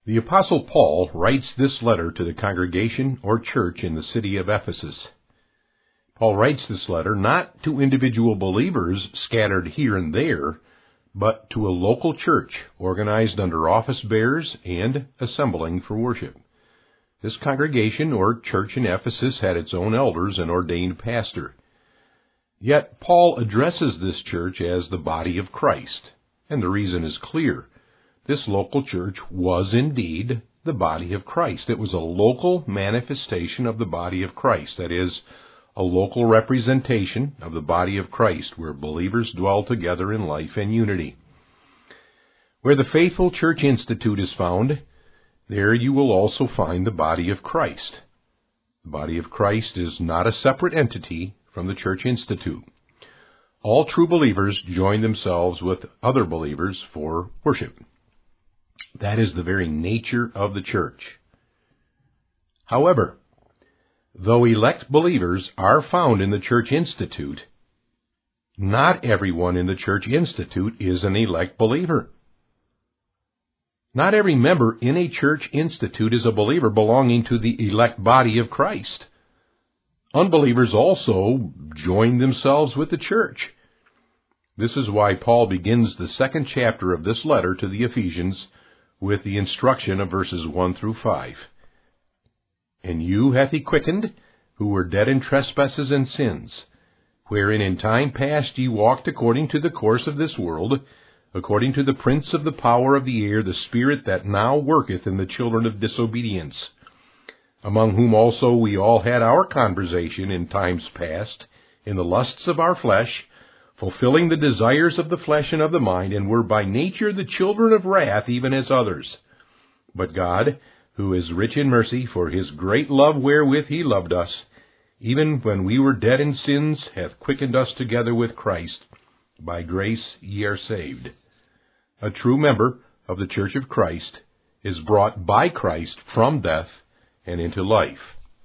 The Apostle Paul writes this letter to the congregation or church in the city of Ephesus. Paul writes this letter not to individual believers scattered here and there, but to a local church organized under office bearers and assembling for worship. This congregation or church in Ephesus had its own elders and ordained pastor. Yet Paul addresses this church as the body of Christ, and the reason is clear. This local church was indeed the body of Christ. It was a local manifestation of the body of Christ, that is, a local representation of the body of Christ, where believers dwell together in life and unity. Where the Faithful Church Institute is found, there you will also find the body of Christ. The body of Christ is not a separate entity from the Church Institute. All true believers join themselves with other believers for worship. That is the very nature of the church. However, though elect believers are found in the Church Institute, not everyone in the Church Institute is an elect believer. Not every member in a Church Institute is a believer belonging to the elect body of Christ. Unbelievers also join themselves with the church. This is why Paul begins the second chapter of this letter to the Ephesians with the instruction of verses 1 through 5. And you hath he quickened, who were dead in trespasses and sins, wherein in time past ye walked according to the course of this world, according to the prince of the power of the air, the spirit that now worketh in the children of disobedience, among whom also we all had our conversation in times past, in the lusts of our flesh, fulfilling the desires of the flesh and of the mind, and were by nature the children of wrath, even as others. But God, who is rich in mercy, for his great love wherewith he loved us, even when we were dead in sins, hath quickened us together with Christ. By grace ye are saved. A true member of the Church of Christ is brought by Christ from death and into life.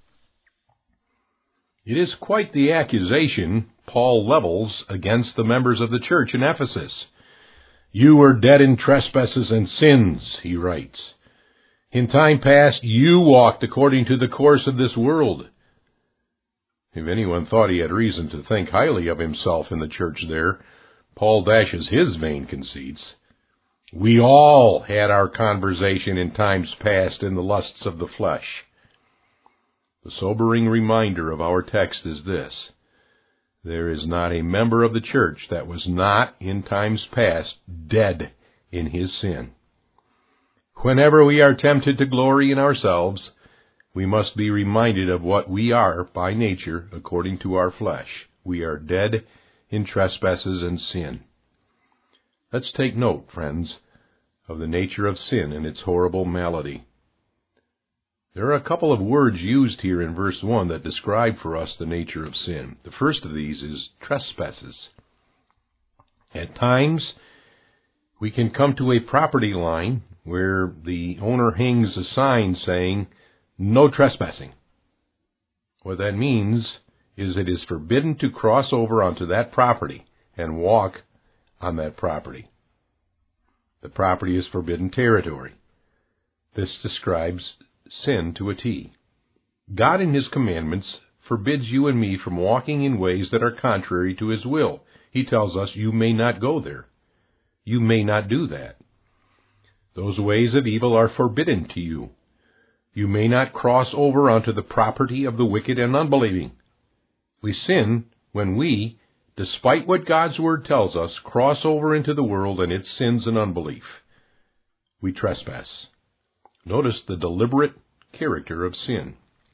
It is quite the accusation Paul levels against the members of the church in Ephesus. You were dead in trespasses and sins, he writes. In time past you walked according to the course of this world. If anyone thought he had reason to think highly of himself in the church there, Paul dashes his vain conceits. We all had our conversation in times past in the lusts of the flesh. The sobering reminder of our text is this: there is not a member of the church that was not, in times past, dead in his sin. Whenever we are tempted to glory in ourselves, we must be reminded of what we are by nature according to our flesh. We are dead in trespasses and sin. Let's take note, friends, of the nature of sin and its horrible malady. There are a couple of words used here in verse 1 that describe for us the nature of sin. The first of these is trespasses. At times, we can come to a property line where the owner hangs a sign saying, "No trespassing." What that means is it is forbidden to cross over onto that property and walk on that property. The property is forbidden territory. This describes sin to a T. God in his commandments forbids you and me from walking in ways that are contrary to his will. He tells us you may not go there. You may not do that. Those ways of evil are forbidden to you. You may not cross over onto the property of the wicked and unbelieving. We sin when we, despite what God's word tells us, cross over into the world and its sins and unbelief. We trespass. Notice the deliberate character of sin.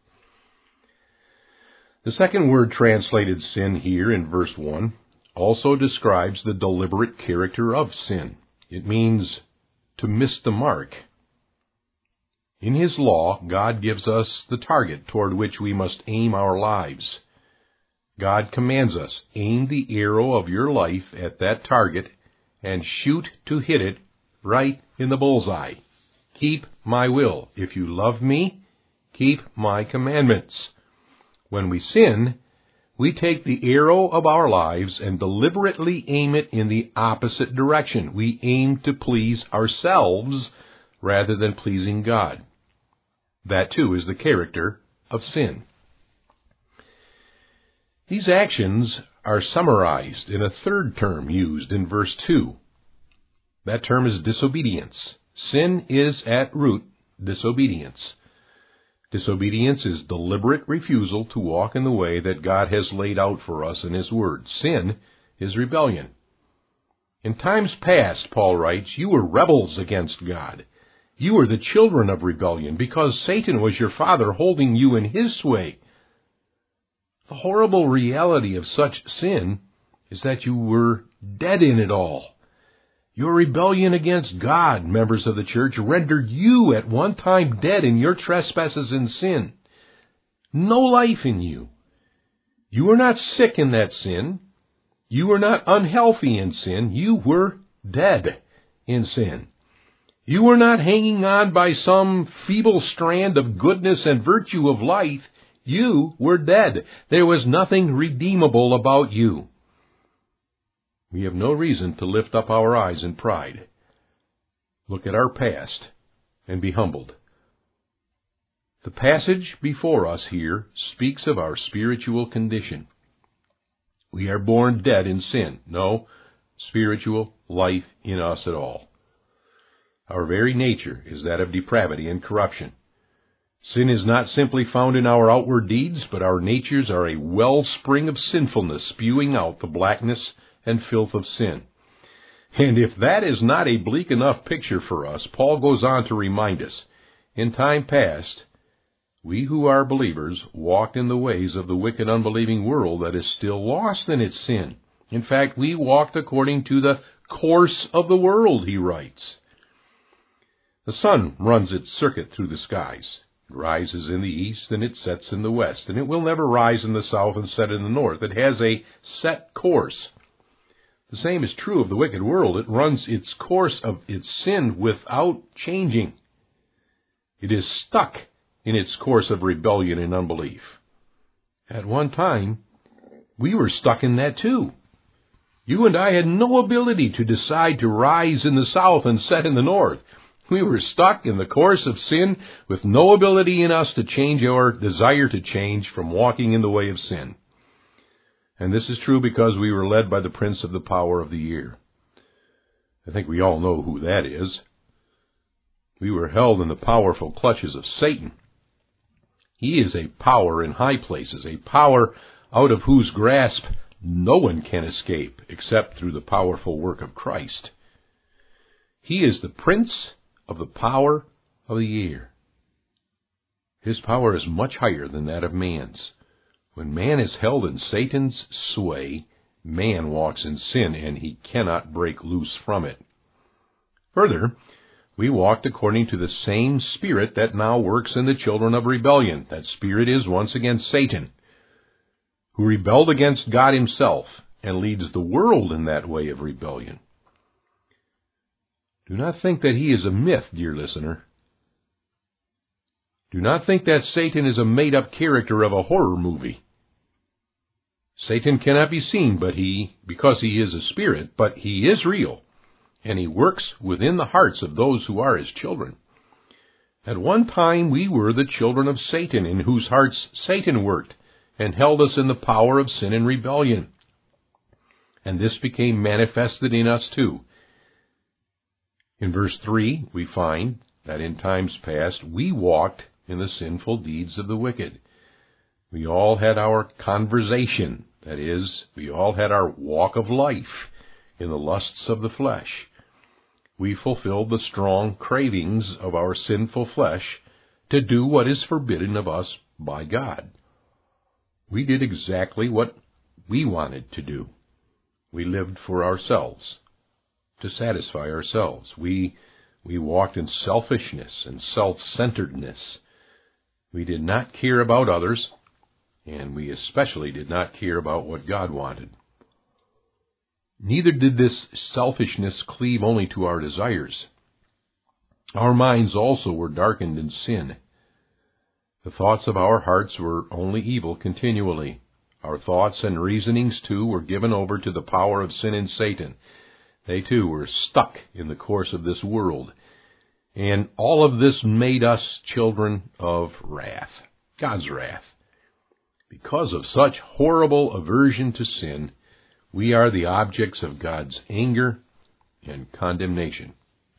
The second word translated sin here in verse 1 also describes the deliberate character of sin. It means to miss the mark. In his law, God gives us the target toward which we must aim our lives. God commands us, aim the arrow of your life at that target and shoot to hit it right in the bullseye. Keep my will. If you love me, keep my commandments. When we sin, we take the arrow of our lives and deliberately aim it in the opposite direction. We aim to please ourselves rather than pleasing God. That, too, is the character of sin. These actions are summarized in a third term used in verse 2. That term is disobedience. Sin is at root disobedience. Disobedience is deliberate refusal to walk in the way that God has laid out for us in His Word. Sin is rebellion. In times past, Paul writes, you were rebels against God. You were the children of rebellion because Satan was your father holding you in his sway. The horrible reality of such sin is that you were dead in it all. Your rebellion against God, members of the church, rendered you at one time dead in your trespasses and sin. No life in you. You were not sick in that sin. You were not unhealthy in sin. You were dead in sin. You were not hanging on by some feeble strand of goodness and virtue of life. You were dead. There was nothing redeemable about you. We have no reason to lift up our eyes in pride. Look at our past and be humbled. The passage before us here speaks of our spiritual condition. We are born dead in sin. No spiritual life in us at all. Our very nature is that of depravity and corruption. Sin is not simply found in our outward deeds, but our natures are a wellspring of sinfulness spewing out the blackness and filth of sin. And if that is not a bleak enough picture for us, Paul goes on to remind us, in time past, we who are believers walked in the ways of the wicked, unbelieving world that is still lost in its sin. In fact, we walked according to the course of the world, he writes. The sun runs its circuit through the skies. It rises in the east and it sets in the west, and it will never rise in the south and set in the north. It has a set course. The same is true of the wicked world. It runs its course of its sin without changing. It is stuck in its course of rebellion and unbelief. At one time, we were stuck in that too. You and I had no ability to decide to rise in the south and set in the north. We were stuck in the course of sin with no ability in us to change our desire to change from walking in the way of sin. And this is true because we were led by the prince of the power of the air. I think we all know who that is. We were held in the powerful clutches of Satan. He is a power in high places, a power out of whose grasp no one can escape except through the powerful work of Christ. He is the prince of the power of the air. His power is much higher than that of man's. When man is held in Satan's sway, man walks in sin, and he cannot break loose from it. Further, we walked according to the same spirit that now works in the children of rebellion. That spirit is once again Satan, who rebelled against God himself and leads the world in that way of rebellion. Do not think that he is a myth, dear listener. Do not think that Satan is a made-up character of a horror movie. Satan cannot be seen because he is a spirit, but he is real, and he works within the hearts of those who are his children. At one time we were the children of Satan, in whose hearts Satan worked and held us in the power of sin and rebellion. And this became manifested in us too. In verse 3, we find that in times past we walked in the sinful deeds of the wicked. We all had our conversation, that is, we all had our walk of life in the lusts of the flesh. We fulfilled the strong cravings of our sinful flesh to do what is forbidden of us by God. We did exactly what we wanted to do. We lived for ourselves, to satisfy ourselves. We walked in selfishness and self-centeredness. We did not care about others, and we especially did not care about what God wanted. Neither did this selfishness cleave only to our desires. Our minds also were darkened in sin. The thoughts of our hearts were only evil continually. Our thoughts and reasonings, too, were given over to the power of sin and Satan. They, too, were stuck in the course of this world. And all of this made us children of wrath, God's wrath. Because of such horrible aversion to sin, we are the objects of God's anger and condemnation.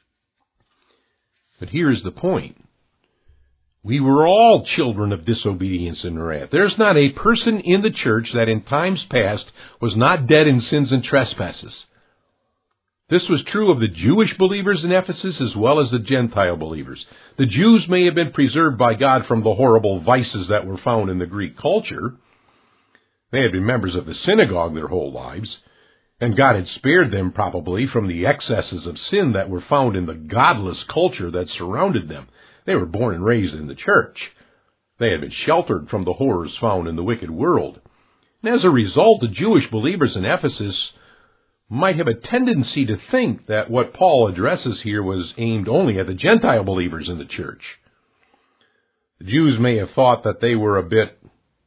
But here's the point. We were all children of disobedience and wrath. There's not a person in the church that in times past was not dead in sins and trespasses. This was true of the Jewish believers in Ephesus as well as the Gentile believers. The Jews may have been preserved by God from the horrible vices that were found in the Greek culture. They had been members of the synagogue their whole lives, and God had spared them probably from the excesses of sin that were found in the godless culture that surrounded them. They were born and raised in the church. They had been sheltered from the horrors found in the wicked world. And as a result, the Jewish believers in Ephesus might have a tendency to think that what Paul addresses here was aimed only at the Gentile believers in the church. The Jews may have thought that they were a bit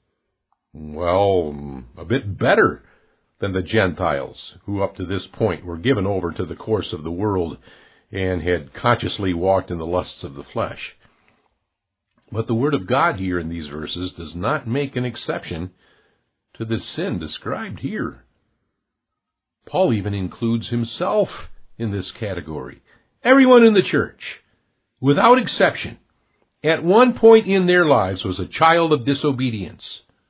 better than the Gentiles, who up to this point were given over to the course of the world and had consciously walked in the lusts of the flesh. But the Word of God here in these verses does not make an exception to the sin described here. Paul even includes himself in this category. Everyone in the church, without exception, at one point in their lives was a child of disobedience.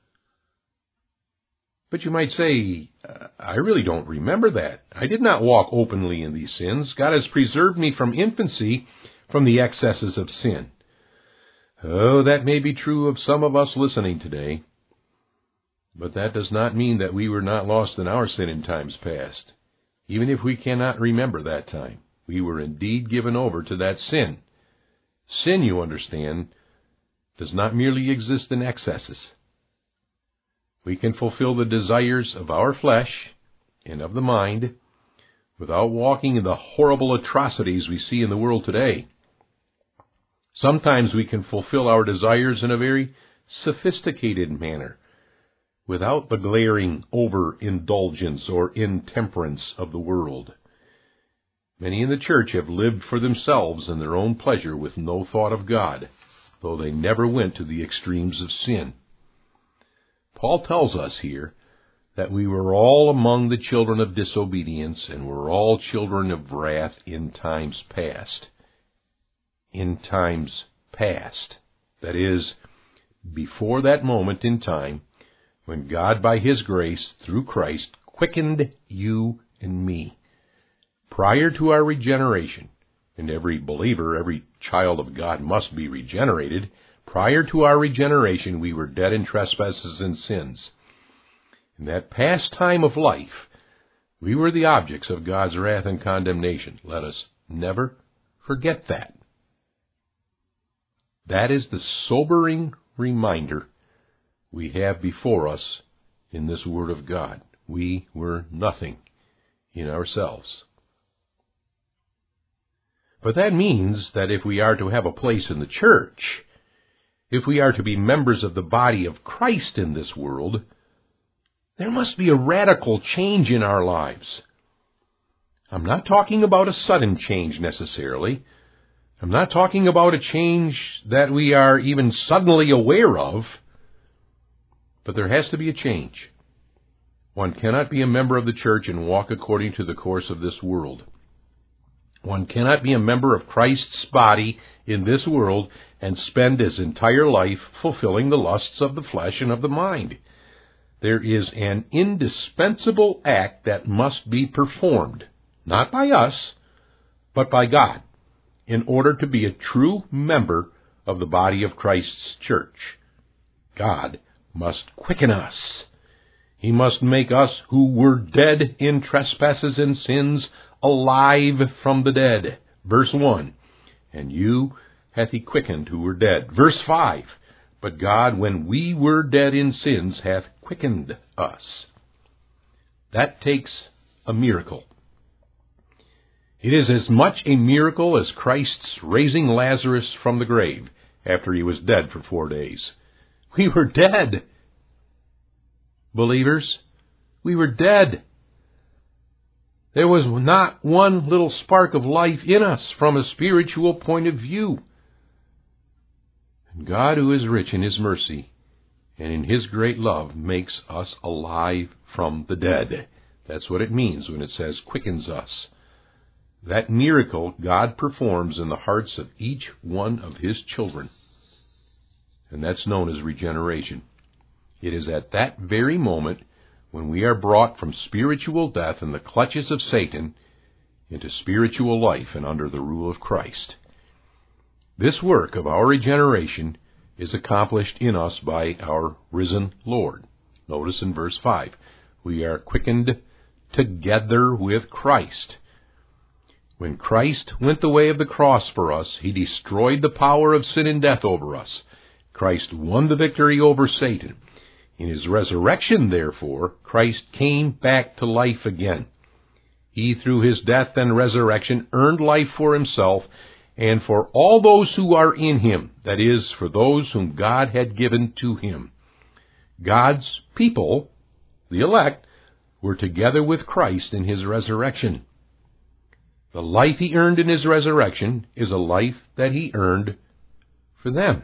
But you might say, I really don't remember that. I did not walk openly in these sins. God has preserved me from infancy from the excesses of sin. Oh, that may be true of some of us listening today. But that does not mean that we were not lost in our sin in times past. Even if we cannot remember that time, we were indeed given over to that sin. Sin, you understand, does not merely exist in excesses. We can fulfill the desires of our flesh and of the mind without walking in the horrible atrocities we see in the world today. Sometimes we can fulfill our desires in a very sophisticated manner, without the glaring overindulgence or intemperance of the world. Many in the church have lived for themselves and their own pleasure with no thought of God, though they never went to the extremes of sin. Paul tells us here that we were all among the children of disobedience and were all children of wrath in times past. In times past. That is, before that moment in time when God, by His grace, through Christ, quickened you and me. Prior to our regeneration, and every believer, every child of God must be regenerated, prior to our regeneration we were dead in trespasses and sins. In that past time of life, we were the objects of God's wrath and condemnation. Let us never forget that. That is the sobering reminder we have before us in this Word of God. We were nothing in ourselves. But that means that if we are to have a place in the church, if we are to be members of the body of Christ in this world, there must be a radical change in our lives. I'm not talking about a sudden change necessarily. I'm not talking about a change that we are even suddenly aware of. But there has to be a change. One cannot be a member of the church and walk according to the course of this world. One cannot be a member of Christ's body in this world and spend his entire life fulfilling the lusts of the flesh and of the mind. There is an indispensable act that must be performed, not by us, but by God, in order to be a true member of the body of Christ's church. God must quicken us. He must make us who were dead in trespasses and sins alive from the dead. Verse 1, and you hath He quickened who were dead. Verse 5, but God, when we were dead in sins, hath quickened us. That takes a miracle. It is as much a miracle as Christ's raising Lazarus from the grave after he was dead for 4 days. We were dead. Believers, we were dead. There was not one little spark of life in us from a spiritual point of view. And God, who is rich in His mercy and in His great love, makes us alive from the dead. That's what it means when it says quickens us. That miracle God performs in the hearts of each one of His children. And that's known as regeneration. It is at that very moment when we are brought from spiritual death in the clutches of Satan into spiritual life and under the rule of Christ. This work of our regeneration is accomplished in us by our risen Lord. Notice in verse 5, we are quickened together with Christ. When Christ went the way of the cross for us, He destroyed the power of sin and death over us. Christ won the victory over Satan. In His resurrection, therefore, Christ came back to life again. He, through His death and resurrection, earned life for Himself and for all those who are in Him, that is, for those whom God had given to Him. God's people, the elect, were together with Christ in His resurrection. The life He earned in His resurrection is a life that He earned for them.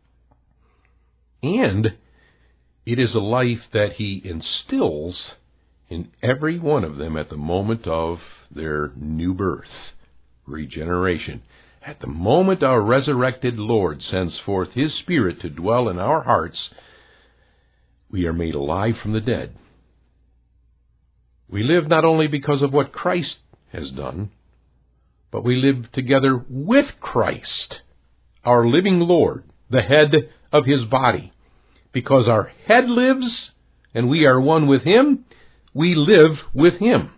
And it is a life that He instills in every one of them at the moment of their new birth, regeneration. At the moment our resurrected Lord sends forth His Spirit to dwell in our hearts, we are made alive from the dead. We live not only because of what Christ has done, but we live together with Christ, our living Lord, the head of His body. Because our head lives and we are one with Him, we live with Him.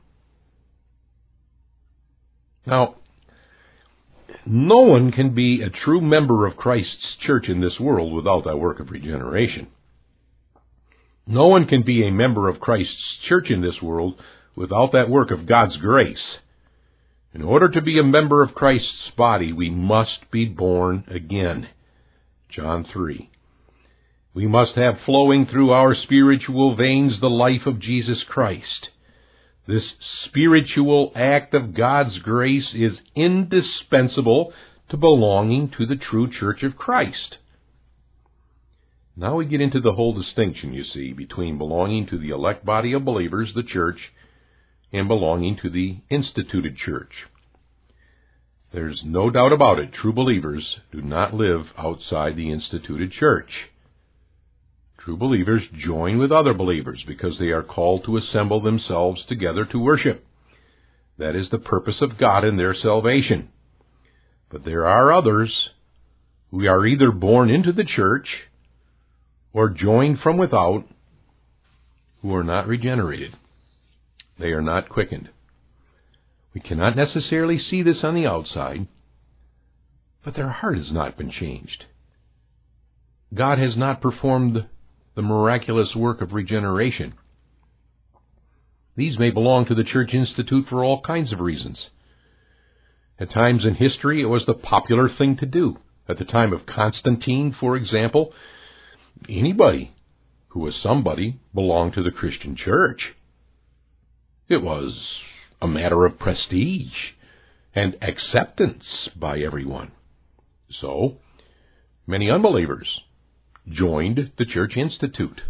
Now, no one can be a true member of Christ's church in this world without that work of regeneration. No one can be a member of Christ's church in this world without that work of God's grace. In order to be a member of Christ's body, we must be born again. John 3. We must have flowing through our spiritual veins the life of Jesus Christ. This spiritual act of God's grace is indispensable to belonging to the true church of Christ. Now we get into the whole distinction, you see, between belonging to the elect body of believers, the church, and belonging to the instituted church. There's no doubt about it, true believers do not live outside the instituted church. True believers join with other believers because they are called to assemble themselves together to worship. That is the purpose of God in their salvation. But there are others who are either born into the church or joined from without who are not regenerated. They are not quickened. We cannot necessarily see this on the outside, but their heart has not been changed. God has not performed the miraculous work of regeneration. These may belong to the Church Institute for all kinds of reasons. At times in history, it was the popular thing to do. At the time of Constantine, for example, anybody who was somebody belonged to the Christian church. It was a matter of prestige and acceptance by everyone. So, many unbelievers joined the Church Institute.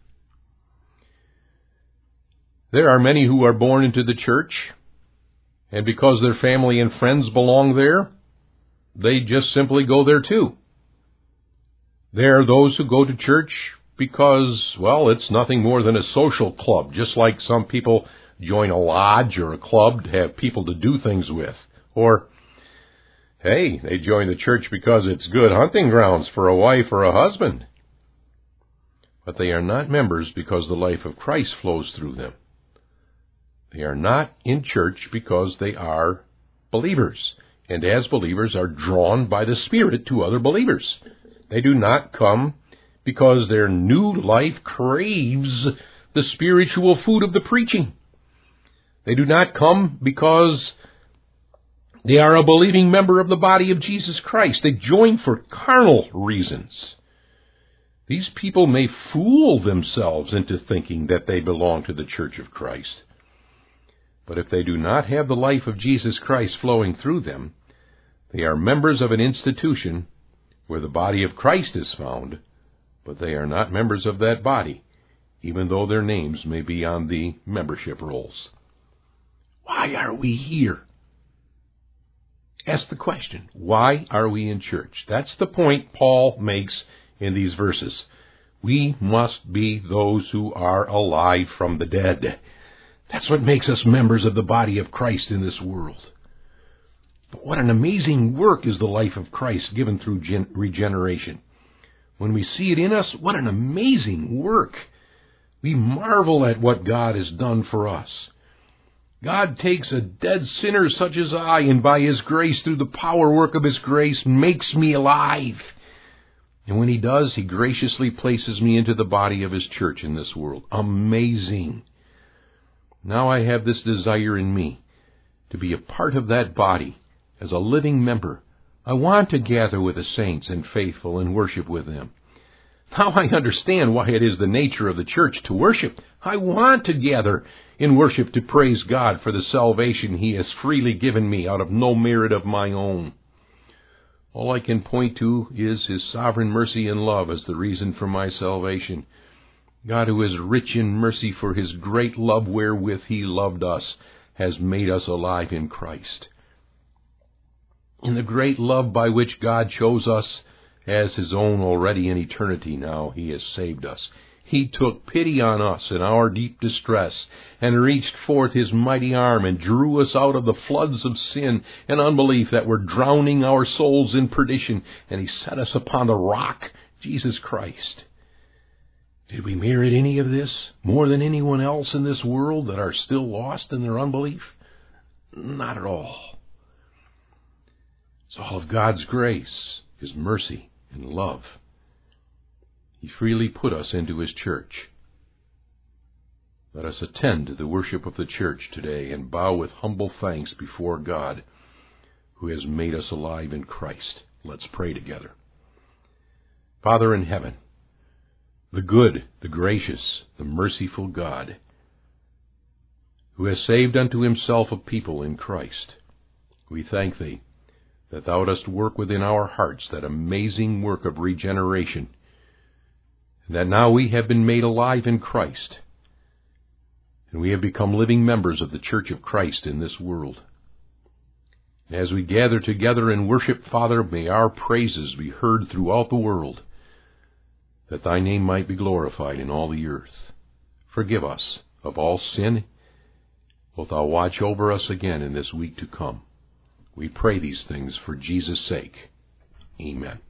There are many who are born into the church, and because their family and friends belong there, they just simply go there too. There are those who go to church because, well, it's nothing more than a social club, just like some people join a lodge or a club to have people to do things with. Or, hey, they join the church because it's good hunting grounds for a wife or a husband. But they are not members because the life of Christ flows through them. They are not in church because they are believers, and as believers are drawn by the Spirit to other believers. They do not come because their new life craves the spiritual food of the preaching. They do not come because they are a believing member of the body of Jesus Christ. They join for carnal reasons. These people may fool themselves into thinking that they belong to the Church of Christ. But if they do not have the life of Jesus Christ flowing through them, they are members of an institution where the body of Christ is found, but they are not members of that body, even though their names may be on the membership rolls. Why are we here? Ask the question, why are we in church? That's the point Paul makes in these verses. We must be those who are alive from the dead. That's what makes us members of the body of Christ in this world. But what an amazing work is the life of Christ given through regeneration. When we see it in us, what an amazing work. We marvel at what God has done for us. God takes a dead sinner such as I, and by His grace, through the power work of His grace, makes me alive. And when He does, He graciously places me into the body of His church in this world. Amazing. Now I have this desire in me to be a part of that body as a living member. I want to gather with the saints and faithful and worship with them. Now I understand why it is the nature of the church to worship. I want to gather in worship to praise God for the salvation He has freely given me out of no merit of my own. All I can point to is His sovereign mercy and love as the reason for my salvation. God, who is rich in mercy for His great love wherewith He loved us, has made us alive in Christ. In the great love by which God chose us as His own already in eternity now, He has saved us. He took pity on us in our deep distress and reached forth His mighty arm and drew us out of the floods of sin and unbelief that were drowning our souls in perdition, and He set us upon the rock, Jesus Christ. Did we merit any of this more than anyone else in this world that are still lost in their unbelief? Not at all. It's all of God's grace, His mercy, and love. He freely put us into His church. Let us attend to the worship of the church today and bow with humble thanks before God, who has made us alive in Christ. Let's pray together. Father in heaven, the good, the gracious, the merciful God, who has saved unto Himself a people in Christ, we thank Thee that Thou dost work within our hearts that amazing work of regeneration, and that now we have been made alive in Christ, and we have become living members of the Church of Christ in this world. As we gather together in worship, Father, may our praises be heard throughout the world, that Thy name might be glorified in all the earth. Forgive us of all sin. Wilt Thou watch over us again in this week to come? We pray these things for Jesus' sake. Amen.